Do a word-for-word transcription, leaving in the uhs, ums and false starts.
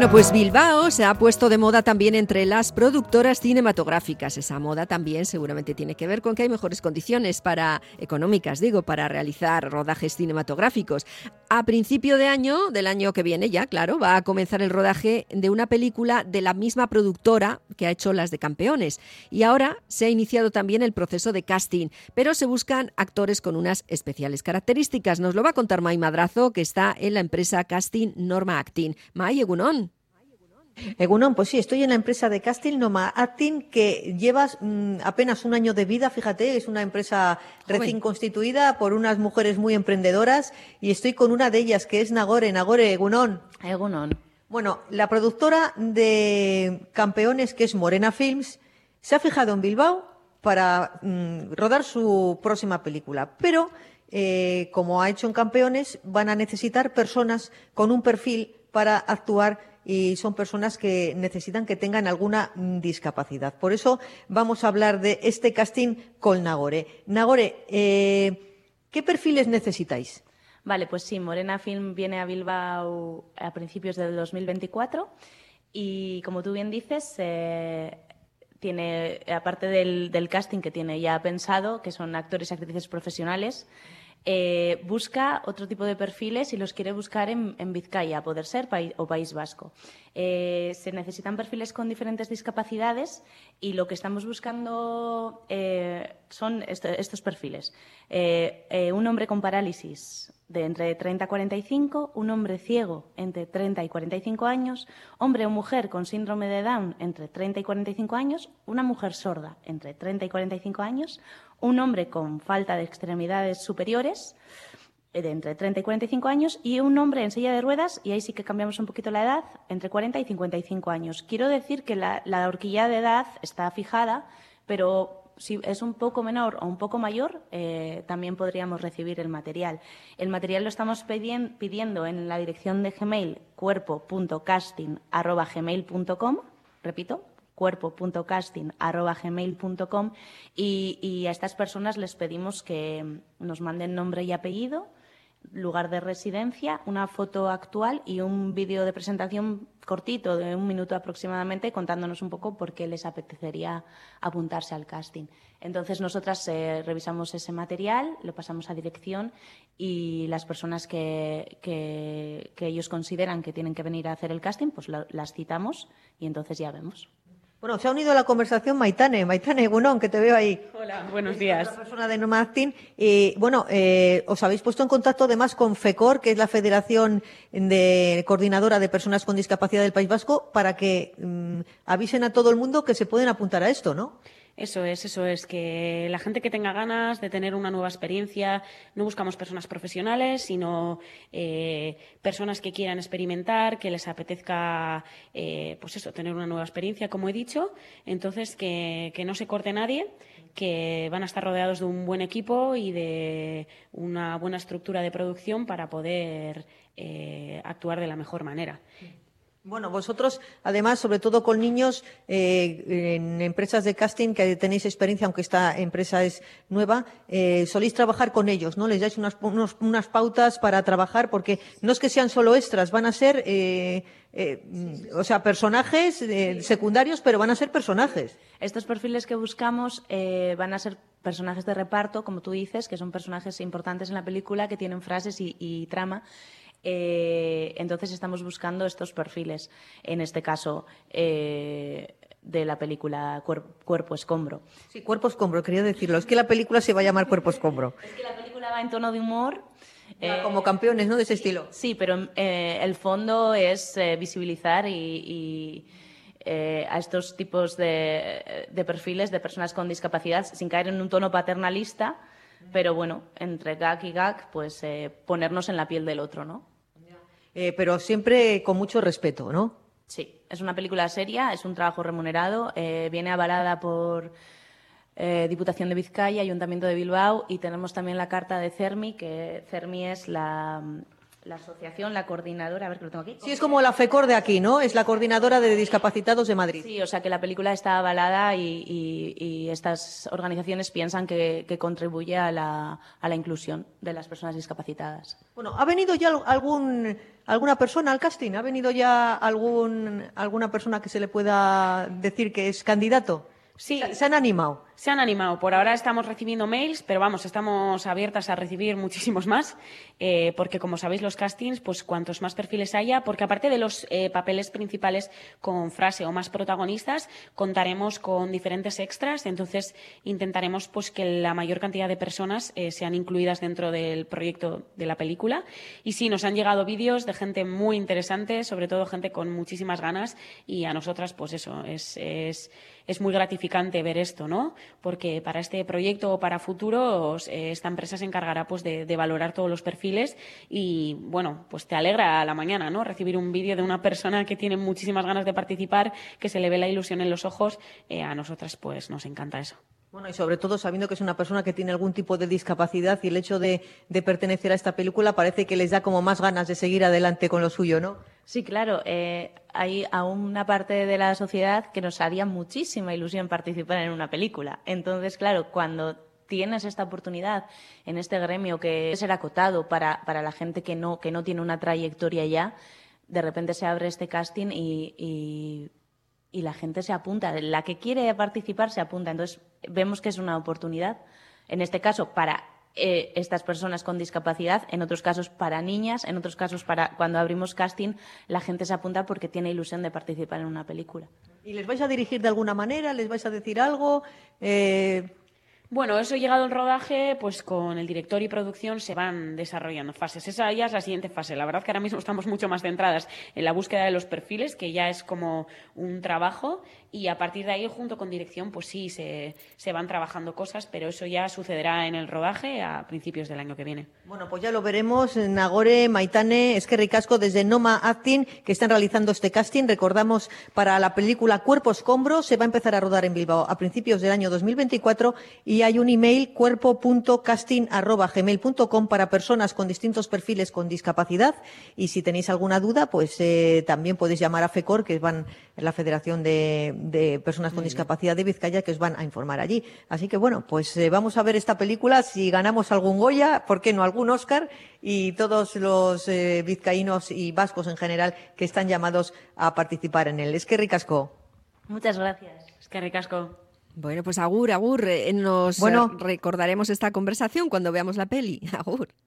Bueno, pues Bilbao se ha puesto de moda también entre las productoras cinematográficas. Esa moda también seguramente tiene que ver con que hay mejores condiciones para económicas, digo, para realizar rodajes cinematográficos. A principio de año, del año que viene ya, claro, va a comenzar el rodaje de una película de la misma productora que ha hecho las de Campeones. Y ahora se ha iniciado también el proceso de casting, pero se buscan actores con unas especiales características. Nos lo va a contar Mai Madrazo, que está en la empresa Casting Norma Acting. Mai, egunon. Egunon, pues sí, estoy en la empresa de casting Norma Acting, que lleva mmm, apenas un año de vida, fíjate, es una empresa Joven. recién constituida por unas mujeres muy emprendedoras y estoy con una de ellas, que es Nagore. Nagore, egunon. Egunon. Bueno, la productora de Campeones, que es Morena Films, se ha fijado en Bilbao para mmm, rodar su próxima película, pero eh, como ha hecho en Campeones, van a necesitar personas con un perfil para actuar y son personas que necesitan que tengan alguna discapacidad. Por eso vamos a hablar de este casting con Nagore. Nagore, eh, ¿qué perfiles necesitáis? Vale, pues sí, Morena Film viene a Bilbao a principios del dos mil veinticuatro y, como tú bien dices, eh, tiene, aparte del, del casting que tiene ya pensado, que son actores y actrices profesionales, Eh, busca otro tipo de perfiles y los quiere buscar en, en Vizcaya, a poder ser, país, o País Vasco. Eh, se necesitan perfiles con diferentes discapacidades y lo que estamos buscando eh, son est estos perfiles. Eh, eh, un hombre con parálisis de entre treinta a cuarenta y cinco, un hombre ciego entre treinta y cuarenta y cinco años, hombre o mujer con síndrome de Down entre treinta y cuarenta y cinco años, una mujer sorda entre treinta y cuarenta y cinco años, un hombre con falta de extremidades superiores de entre treinta y cuarenta y cinco años y un hombre en silla de ruedas, y ahí sí que cambiamos un poquito la edad, entre cuarenta y cincuenta y cinco años. Quiero decir que la, la horquilla de edad está fijada, pero si es un poco menor o un poco mayor, eh, también podríamos recibir el material. El material lo estamos pidiendo en la dirección de Gmail, cuerpo punto casting arroba gmail punto com, repito, cuerpo punto casting arroba gmail punto com, y, y a estas personas les pedimos que nos manden nombre y apellido, lugar de residencia, una foto actual y un vídeo de presentación cortito de un minuto aproximadamente contándonos un poco por qué les apetecería apuntarse al casting. Entonces nosotras eh, revisamos ese material, lo pasamos a dirección y las personas que, que, que ellos consideran que tienen que venir a hacer el casting, pues lo, las citamos y entonces ya vemos. Bueno, se ha unido a la conversación Maitane. Maitane, egunon, que te veo ahí. Hola, buenos días. Otra persona de Norma Acting. Y bueno, eh, os habéis puesto en contacto además con FECOR, que es la Federación de Coordinadora de Personas con Discapacidad del País Vasco, para que mmm, avisen a todo el mundo que se pueden apuntar a esto, ¿no? Eso es, eso es, que la gente que tenga ganas de tener una nueva experiencia, no buscamos personas profesionales, sino eh, personas que quieran experimentar, que les apetezca, eh, pues eso, tener una nueva experiencia, como he dicho. Entonces, que, que no se corte nadie, que van a estar rodeados de un buen equipo y de una buena estructura de producción para poder eh, actuar de la mejor manera. Bueno, vosotros, además, sobre todo con niños, eh, en empresas de casting que tenéis experiencia, aunque esta empresa es nueva, eh, soléis trabajar con ellos, ¿no? Les dais unas, unos, unas pautas para trabajar, porque no es que sean solo extras, van a ser, eh, eh, sí, sí, o sea, personajes eh, sí. secundarios, pero van a ser personajes. Estos perfiles que buscamos eh, van a ser personajes de reparto, como tú dices, que son personajes importantes en la película, que tienen frases y, y trama. Eh, entonces estamos buscando estos perfiles, en este caso eh, de la película Cuer Cuerpo Escombro. Sí, Cuerpo Escombro, quería decirlo. Es que la película se va a llamar Cuerpo Escombro. Es que la película va en tono de humor. Eh, como Campeones, ¿no? De ese estilo. Sí, pero eh, el fondo es eh, visibilizar y, y eh, a estos tipos de, de perfiles de personas con discapacidad sin caer en un tono paternalista, pero bueno, entre gag y gag, pues eh, ponernos en la piel del otro, ¿no? Eh, pero siempre con mucho respeto, ¿no? Sí, es una película seria, es un trabajo remunerado, eh, viene avalada por eh, Diputación de Vizcaya, Ayuntamiento de Bilbao, y tenemos también la carta de CERMI, que CERMI es la, la asociación, la coordinadora, a ver que lo tengo aquí. Sí, es como la FECOR de aquí, ¿no? Es la coordinadora de discapacitados de Madrid. Sí, o sea que la película está avalada y, y, y estas organizaciones piensan que, que contribuye a la, a la inclusión de las personas discapacitadas. Bueno, ¿ha venido ya algún, alguna persona al casting? ¿Ha venido ya algún, alguna persona que se le pueda decir que es candidato? Sí. ¿Se, se han animado? Se han animado. Por ahora estamos recibiendo mails, pero vamos, estamos abiertas a recibir muchísimos más, eh, porque como sabéis los castings, pues cuantos más perfiles haya, porque aparte de los eh, papeles principales con frase o más protagonistas, contaremos con diferentes extras, entonces intentaremos pues que la mayor cantidad de personas eh, sean incluidas dentro del proyecto de la película. Y sí, nos han llegado vídeos de gente muy interesante, sobre todo gente con muchísimas ganas, y a nosotras pues eso, es, es, es muy gratificante ver esto, ¿no? Porque para este proyecto o para futuros eh, esta empresa se encargará pues de, de valorar todos los perfiles y bueno, pues te alegra a la mañana, ¿no? Recibir un vídeo de una persona que tiene muchísimas ganas de participar, que se le ve la ilusión en los ojos, eh, a nosotras pues nos encanta eso. Bueno, y sobre todo sabiendo que es una persona que tiene algún tipo de discapacidad y el hecho de, de pertenecer a esta película parece que les da como más ganas de seguir adelante con lo suyo, ¿no? Sí, claro. Eh, hay a una parte de la sociedad que nos haría muchísima ilusión participar en una película. Entonces, claro, cuando tienes esta oportunidad en este gremio que es ser acotado para, para la gente que no, que no tiene una trayectoria ya, de repente se abre este casting y... y y la gente se apunta, la que quiere participar se apunta. Entonces, vemos que es una oportunidad, en este caso, para eh, estas personas con discapacidad, en otros casos para niñas, en otros casos para cuando abrimos casting, la gente se apunta porque tiene ilusión de participar en una película. ¿Y les vais a dirigir de alguna manera? ¿Les vais a decir algo? Eh... Bueno, eso llegado al rodaje, pues con el director y producción se van desarrollando fases. Esa ya es la siguiente fase. La verdad que ahora mismo estamos mucho más centradas en la búsqueda de los perfiles, que ya es como un trabajo, y a partir de ahí, junto con dirección, pues sí, se, se van trabajando cosas, pero eso ya sucederá en el rodaje a principios del año que viene. Bueno, pues ya lo veremos. Nagore, Maitane, Eskerrik asko desde Noma Acting, que están realizando este casting. Recordamos, para la película Cuerpo Escombro, se va a empezar a rodar en Bilbao a principios del año dos mil veinticuatro y hay un email cuerpo punto casting arroba gmail punto com para personas con distintos perfiles con discapacidad, y si tenéis alguna duda, pues eh, también podéis llamar a FECOR, que van la Federación de, de Personas con Discapacidad de Vizcaya, que os van a informar allí. Así que bueno, pues eh, vamos a ver esta película, si ganamos algún Goya, ¿por qué no algún Oscar? Y todos los eh, vizcaínos y vascos en general que están llamados a participar en él. Eskerrik asko. Muchas gracias. Eskerrik asko. Bueno, pues agur, agur, eh, nos bueno. recordaremos esta conversación cuando veamos la peli. Agur.